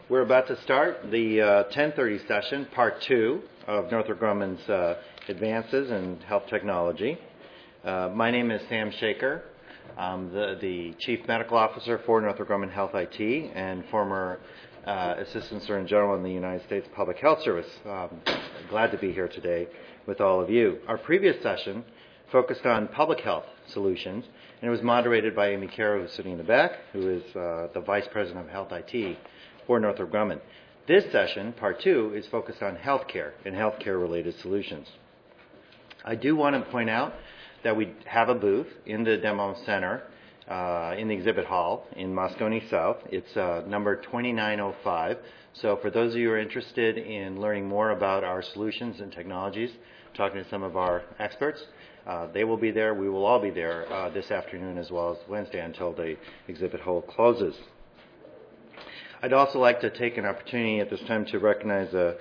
We're about to start the 10:30 session, part 2 of Northrop Grumman's advances in health technology. My name is Sam Shaker. I'm the Chief Medical Officer for Northrop Grumman Health IT and former Assistant Surgeon General in the United States Public Health Service. Glad to be here today with all of you. Our previous session focused on public health solutions, and it was moderated by Amy Caro, who's sitting in the back, who is the Vice President of Health IT for Northrop Grumman. This session, part 2, is focused on healthcare and healthcare-related solutions. I do want to point out that we have a booth in the demo center in the exhibit hall in Moscone South. It's number 2905. So for those of you who are interested in learning more about our solutions and technologies, talking to some of our experts, they will be there. We will all be there this afternoon as well as Wednesday until the exhibit hall closes. I'd also like to take an opportunity at this time to recognize a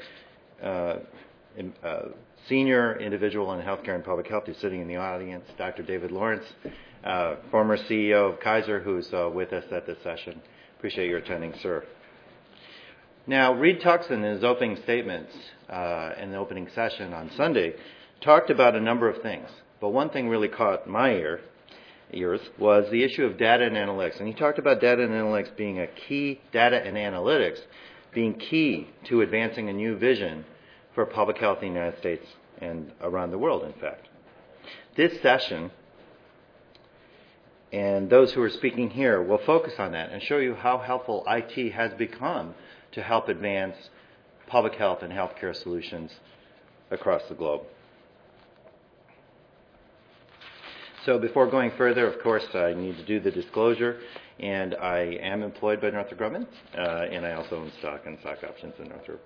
senior individual in healthcare and public health who's sitting in the audience, Dr. David Lawrence, former CEO of Kaiser, who's with us at this session. Appreciate your attending, sir. Now, Reed Tuckson, in his opening statements in the opening session on Sunday, talked about a number of things. But one thing really caught my ears was the issue of data and analytics. And he talked about data and analytics being key to advancing a new vision for public health in the United States and around the world, in fact. This session and those who are speaking here will focus on that and show you how helpful IT has become to help advance public health and healthcare solutions across the globe. So before going further, of course, I need to do the disclosure, and I am employed by Northrop Grumman, and I also own stock and stock options in Northrop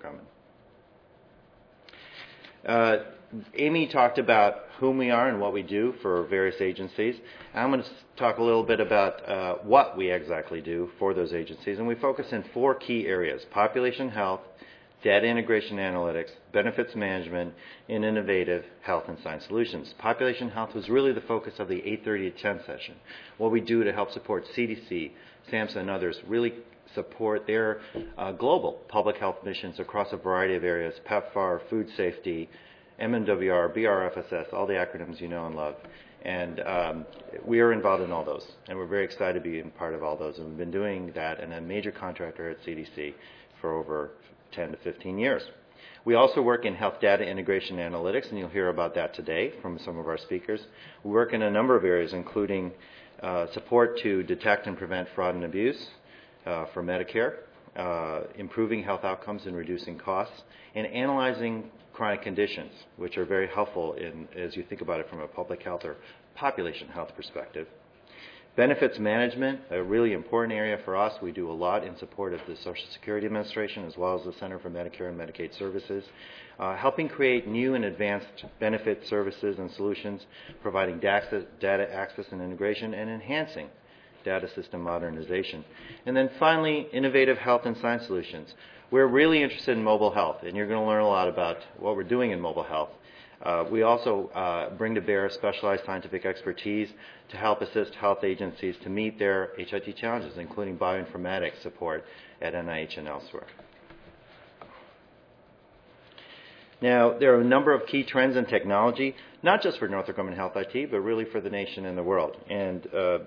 Grumman. Amy talked about whom we are and what we do for various agencies. I'm going to talk a little bit about what we exactly do for those agencies, and we focus in 4 key areas: population health, data integration analytics, benefits management, and innovative health and science solutions. Population health was really the focus of the 8:30 to 10 session. What we do to help support CDC, SAMHSA, and others really support their global public health missions across a variety of areas: PEPFAR, food safety, MMWR, BRFSS, all the acronyms you know and love. And we are involved in all those, and we're very excited to be a part of all those. And we've been doing that and a major contractor at CDC for over 10 to 15 years. We also work in health data integration analytics, and you'll hear about that today from some of our speakers. We work in a number of areas, including support to detect and prevent fraud and abuse for Medicare, improving health outcomes and reducing costs, and analyzing chronic conditions, which are very helpful as you think about it from a public health or population health perspective. Benefits management, a really important area for us. We do a lot in support of the Social Security Administration as well as the Center for Medicare and Medicaid Services, helping create new and advanced benefit services and solutions, providing data access and integration, and enhancing data system modernization. And then finally, innovative health and science solutions. We're really interested in mobile health, and you're going to learn a lot about what we're doing in mobile health. We also bring to bear specialized scientific expertise to help assist health agencies to meet their HIT challenges, including bioinformatics support at NIH and elsewhere. Now, there are a number of key trends in technology, not just for Northrop Grumman Health IT, but really for the nation and the world. And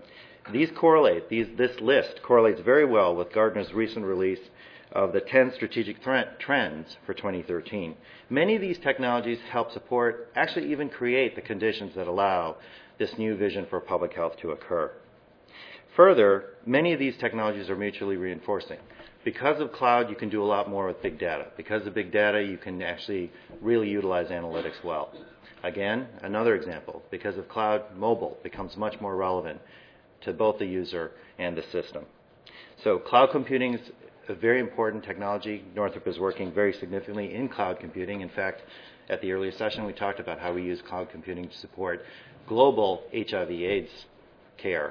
this list correlates very well with Gartner's recent release of the 10 strategic trends for 2013. Many of these technologies help support, actually even create the conditions that allow this new vision for public health to occur. Further, many of these technologies are mutually reinforcing. Because of cloud, you can do a lot more with big data. Because of big data, you can actually really utilize analytics well. Again, another example, because of cloud, mobile becomes much more relevant to both the user and the system. So cloud computing is a very important technology. Northrop is working very significantly in cloud computing. In fact, at the earlier session, we talked about how we use cloud computing to support global HIV/AIDS care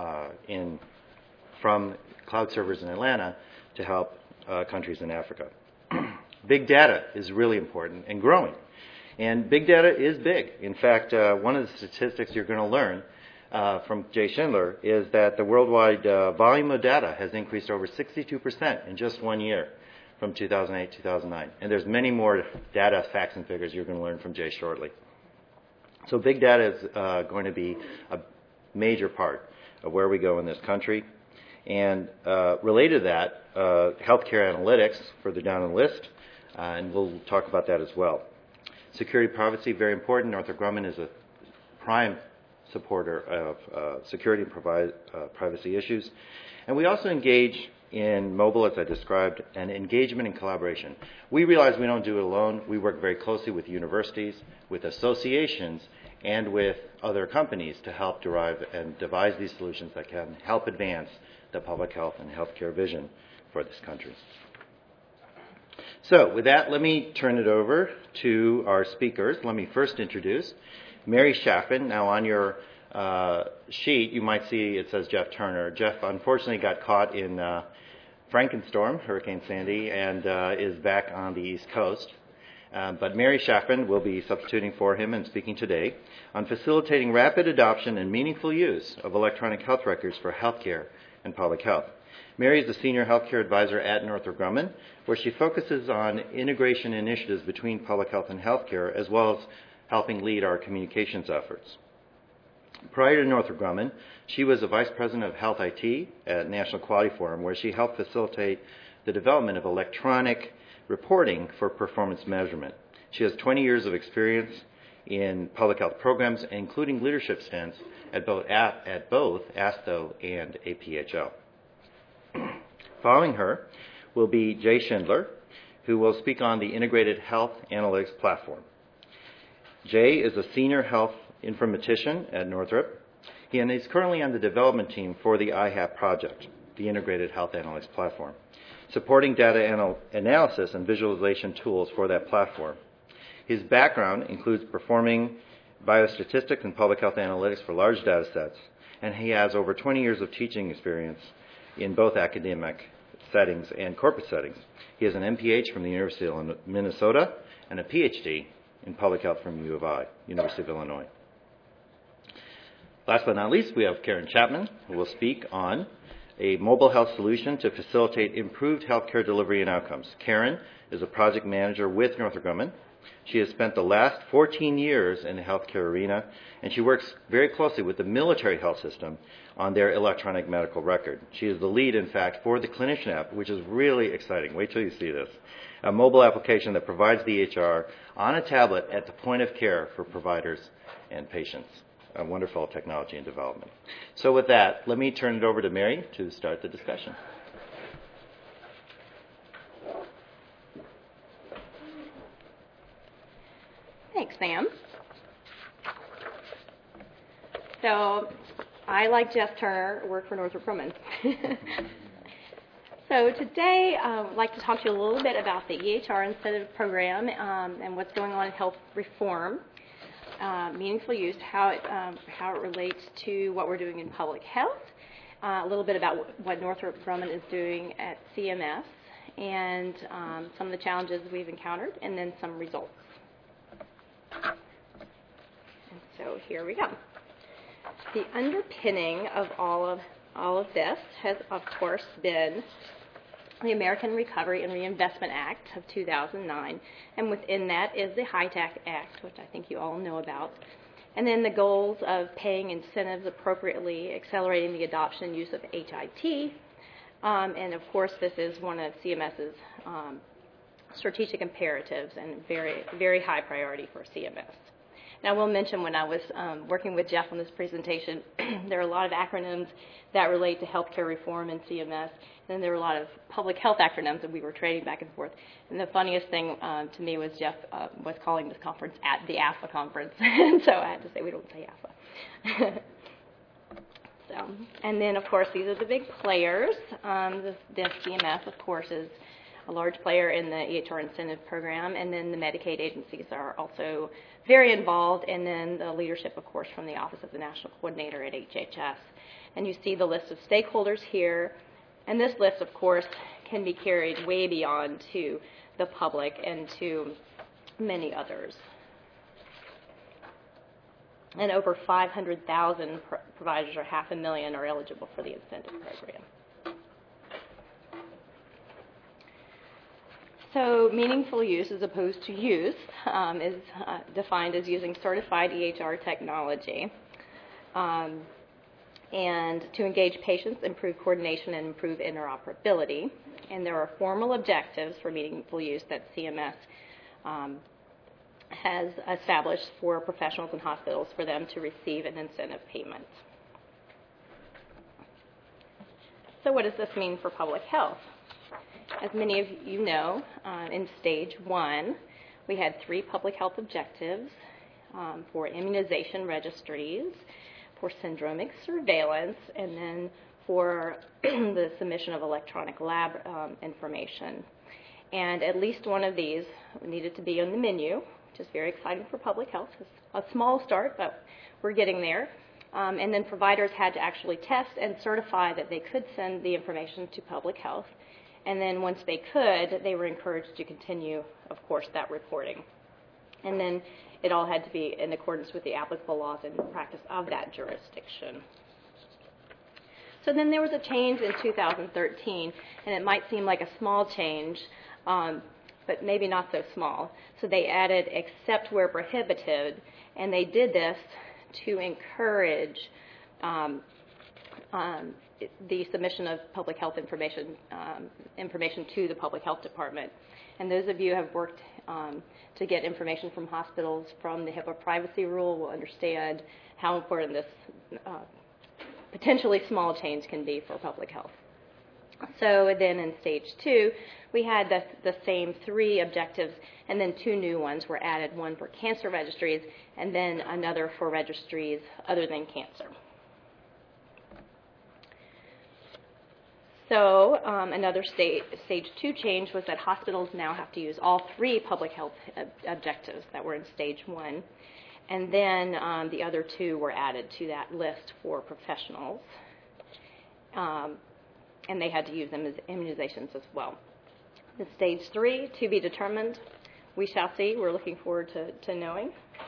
from cloud servers in Atlanta to help countries in Africa. Big data is really important and growing. And big data is big. In fact, one of the statistics you're going to learn from Jay Schindler is that the worldwide volume of data has increased over 62% in just 1 year from 2008 to 2009. And there's many more data facts and figures you're going to learn from Jay shortly. So big data is going to be a major part of where we go in this country. And related to that, healthcare analytics, further down the list, and we'll talk about that as well. Security, privacy, very important. Northrop Grumman is a prime supporter of security and privacy issues. And we also engage in mobile, as I described, and engagement and collaboration. We realize we don't do it alone. We work very closely with universities, with associations, and with other companies to help derive and devise these solutions that can help advance the public health and healthcare vision for this country. So with that, let me turn it over to our speakers. Let me first introduce Mary Chaffin. Now on your sheet, you might see it says Jeff Turner. Jeff unfortunately got caught in Frankenstorm, Hurricane Sandy, and is back on the East Coast. But Mary Chaffin will be substituting for him and speaking today on facilitating rapid adoption and meaningful use of electronic health records for healthcare and public health. Mary is the Senior Healthcare Advisor at Northrop Grumman, where she focuses on integration initiatives between public health and healthcare, as well as helping lead our communications efforts. Prior to Northrop Grumman, she was a Vice President of Health IT at National Quality Forum, where she helped facilitate the development of electronic reporting for performance measurement. She has 20 years of experience in public health programs, including leadership stints at both ASTHO and APHL. Following her will be Jay Schindler, who will speak on the Integrated Health Analytics Platform. Jay is a senior health informatician at Northrop, and he's currently on the development team for the IHAP project, the Integrated Health Analytics Platform, supporting data analysis and visualization tools for that platform. His background includes performing biostatistics and public health analytics for large data sets, and he has over 20 years of teaching experience in both academic settings and corporate settings. He has an MPH from the University of Minnesota and a PhD in public health from U of I, University of Illinois. Last but not least, we have Karen Chapman, who will speak on a mobile health solution to facilitate improved healthcare delivery and outcomes. Karen is a project manager with Northrop Grumman. She has spent the last 14 years in the healthcare arena, and she works very closely with the military health system on their electronic medical record. She is the lead, in fact, for the Clinician app, which is really exciting. Wait till you see this. A mobile application that provides the EHR on a tablet at the point of care for providers and patients. A wonderful technology and development. So with that, let me turn it over to Mary to start the discussion. Thanks, Sam. So I, like Jeff Turner, work for Northrop Grumman. So today I'd like to talk to you a little bit about the EHR incentive program and what's going on in health reform, meaningful use, how it relates to what we're doing in public health, a little bit about what Northrop Grumman is doing at CMS, and some of the challenges we've encountered, and then some results. And so here we go. The underpinning of all of this has, of course, been the American Recovery and Reinvestment Act of 2009, and within that is the HITECH Act, which I think you all know about, and then the goals of paying incentives appropriately, accelerating the adoption and use of HIT, and of course this is one of CMS's strategic imperatives and very, very high priority for CMS. Now, I will mention when I was working with Jeff on this presentation, there are a lot of acronyms that relate to healthcare reform in CMS, and then there are a lot of public health acronyms that we were trading back and forth. And the funniest thing to me was Jeff was calling this conference at the AFA conference, and so I had to say we don't say AFA. So, and then, of course, these are the big players. The CMS, of course, is a large player in the EHR incentive program, and then the Medicaid agencies are also very involved, and then the leadership, of course, from the Office of the National Coordinator at HHS. And you see the list of stakeholders here, and this list, of course, can be carried way beyond to the public and to many others. and over 500,000 providers, or 500,000, are eligible for the incentive program. So meaningful use as opposed to use is defined as using certified EHR technology and to engage patients, improve coordination, and improve interoperability. And there are formal objectives for meaningful use that CMS has established for professionals and hospitals for them to receive an incentive payment. So what does this mean for public health? As many of you know, in stage 1, we had 3 public health objectives for immunization registries, for syndromic surveillance, and then for the submission of electronic lab information. And at least one of these needed to be on the menu, which is very exciting for public health. It's a small start, but we're getting there. And then providers had to actually test and certify that they could send the information to public health. And then once they could, they were encouraged to continue, of course, that reporting. And then it all had to be in accordance with the applicable laws and practice of that jurisdiction. So then there was a change in 2013, and it might seem like a small change, but maybe not so small. So they added except where prohibited, and they did this to encourage the submission of public health information to the public health department. And those of you who have worked to get information from hospitals from the HIPAA privacy rule will understand how important this potentially small change can be for public health. So then in stage 2, we had the same 3 objectives, and then 2 new ones were added, one for cancer registries and then another for registries other than cancer. So another stage 2 change was that hospitals now have to use all 3 public health objectives that were in stage 1. And then the other 2 were added to that list for professionals. And they had to use them as immunizations as well. The stage 3, to be determined, we shall see. We're looking forward to knowing.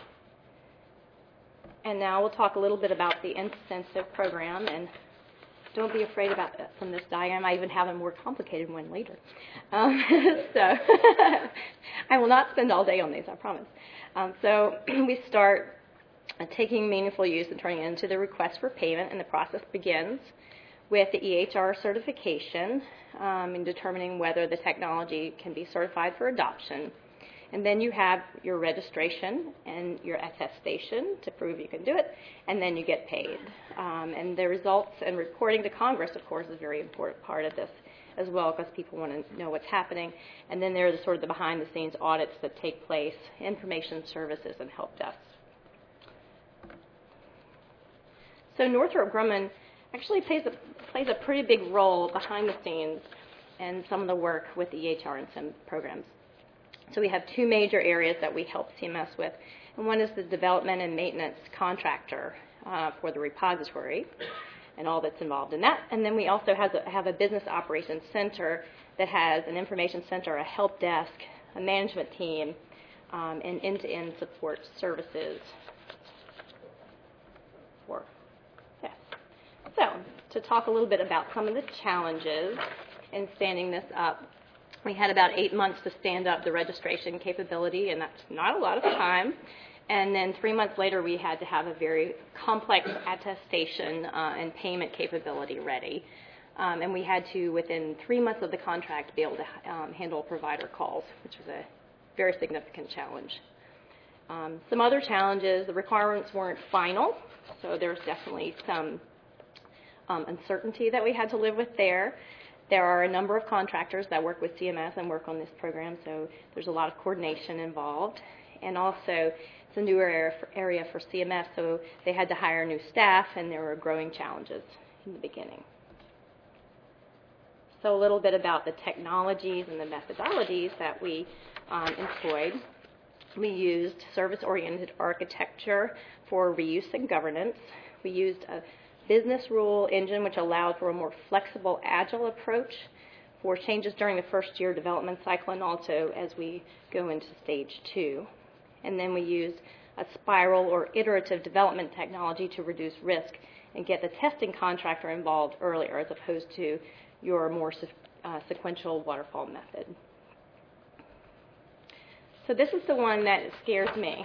And now we'll talk a little bit about the incentive program. And don't be afraid about from this diagram. I even have a more complicated one later. So I will not spend all day on these, I promise. So we start taking meaningful use and turning it into the request for payment, and the process begins with the EHR certification in determining whether the technology can be certified for adoption. And then you have your registration and your attestation to prove you can do it, and then you get paid. And the results and reporting to Congress, of course, is a very important part of this as well, because people want to know what's happening. And then there are sort of the behind-the-scenes audits that take place, information services, and help desks. So Northrop Grumman actually plays a pretty big role behind the scenes in some of the work with the EHR incentive programs. So we have 2 major areas that we help CMS with, and one is the development and maintenance contractor for the repository and all that's involved in that. And then we also have a business operations center that has an information center, a help desk, a management team, and end-to-end support services. So to talk a little bit about some of the challenges in standing this up, we had about 8 months to stand up the registration capability, and that's not a lot of time. And then 3 months later, we had to have a very complex attestation and payment capability ready. And we had to, within 3 months of the contract, be able to handle provider calls, which was a very significant challenge. Some other challenges, the requirements weren't final, so there's definitely some uncertainty that we had to live with there. There are a number of contractors that work with CMS and work on this program, so there's a lot of coordination involved. And also, it's a newer area for CMS, so they had to hire new staff, and there were growing challenges in the beginning. So a little bit about the technologies and the methodologies that we employed. We used service-oriented architecture for reuse and governance. We used a business rule engine, which allowed for a more flexible, agile approach for changes during the first-year development cycle and also as we go into stage 2. And then we used a spiral or iterative development technology to reduce risk and get the testing contractor involved earlier as opposed to your more sequential waterfall method. So this is the one that scares me.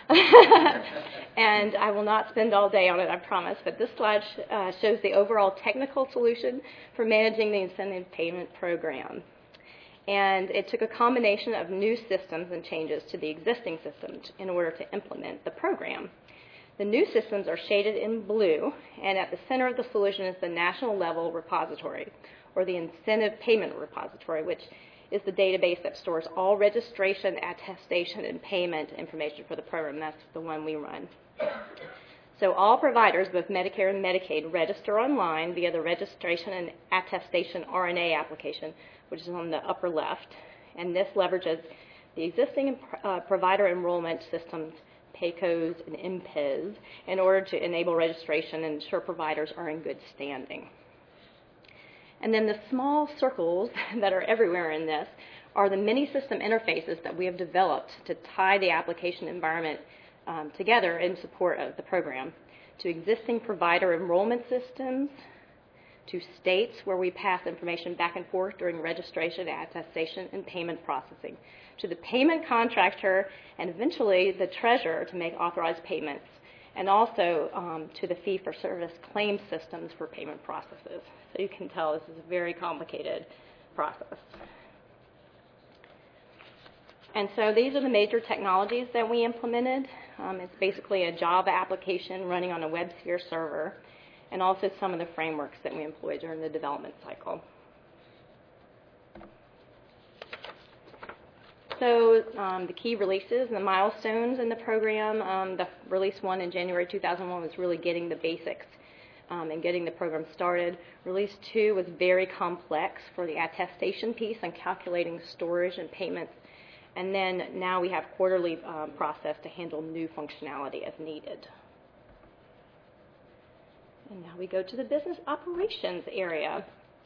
And I will not spend all day on it, I promise, but this slide shows the overall technical solution for managing the incentive payment program. And it took a combination of new systems and changes to the existing systems in order to implement the program. The new systems are shaded in blue, and at the center of the solution is the national level repository, or the incentive payment repository, which is the database that stores all registration, attestation, and payment information for the program. That's the one we run. So all providers, both Medicare and Medicaid, register online via the registration and attestation RNA application, which is on the upper left. And this leverages the existing provider enrollment systems, PAYCOs and MPIS, in order to enable registration and ensure providers are in good standing. And then the small circles that are everywhere in this are the many system interfaces that we have developed to tie the application environment together in support of the program, to existing provider enrollment systems, to states where we pass information back and forth during registration, attestation, and payment processing, to the payment contractor, and eventually the treasurer to make authorized payments, and also to the fee-for-service claim systems for payment processes. So you can tell this is a very complicated process. And so these are the major technologies that we implemented. It's basically a Java application running on a WebSphere server, and also some of the frameworks that we employed during the development cycle. So the key releases and the milestones in the program, the release 1 in January 2001 was really getting the basics and getting the program started. Release 2 was very complex for the attestation piece and calculating storage and payments. And then now we have quarterly process to handle new functionality as needed. And now we go to the business operations area.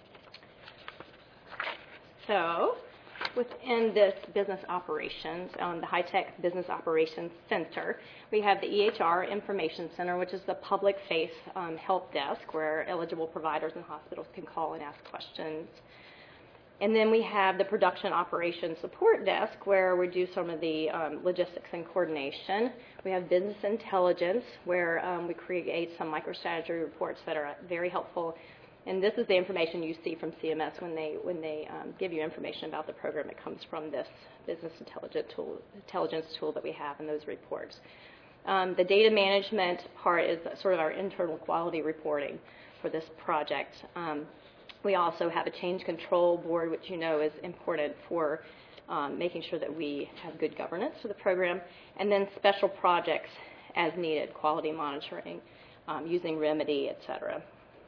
So within this business operations, the High-Tech Business Operations Center, we have the EHR Information Center, which is the public-face help desk where eligible providers and hospitals can call and ask questions. And then we have the Production Operations Support Desk where we do some of the logistics and coordination. We have Business Intelligence where we create some MicroStrategy reports that are very helpful. And this is the information you see from CMS when they give you information about the program. It comes from this business intelligence tool that we have in those reports. The data management part is sort of our internal quality reporting for this project. We also have a change control board, which you know is important for making sure that we have good governance for the program. And then special projects as needed, quality monitoring, using Remedy, et cetera.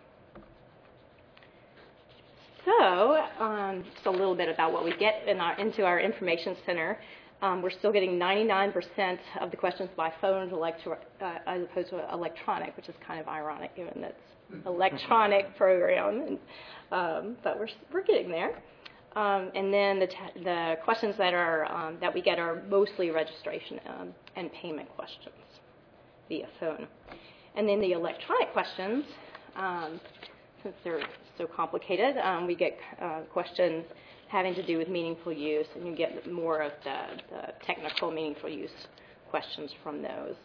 So just a little bit about what we get into our information center. We're still getting 99% of the questions by phone as opposed to electronic, which is kind of ironic given that it's electronic program. But we're getting there. And then the questions that we get are mostly registration and payment questions via phone. And then the electronic questions, since they're so complicated, we get questions having to do with meaningful use, and you get more of the technical meaningful use questions from those.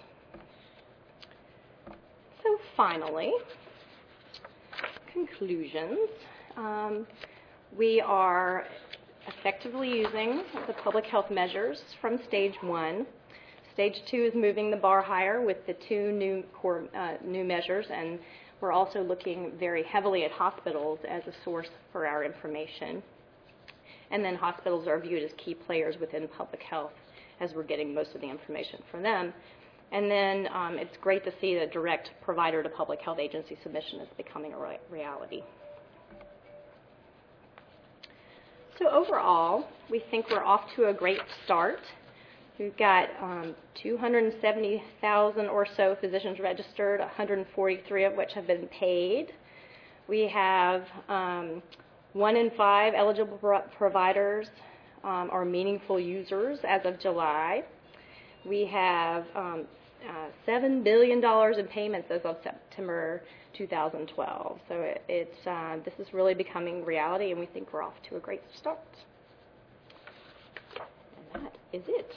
So finally, conclusions. We are effectively using the public health measures from Stage 1. Stage 2 is moving the bar higher with the 2 new measures, and we're also looking very heavily at hospitals as a source for our information. And then hospitals are viewed as key players within public health as we're getting most of the information from them. And then it's great to see that direct provider to public health agency submission is becoming a reality. So overall, we think we're off to a great start. We've got 270,000 or so physicians registered, 143 of which have been paid. We have 1 in 5 eligible providers are meaningful users as of July. We have $7 billion in payments as of September 2012. So this is really becoming reality, and we think we're off to a great start. And that is it.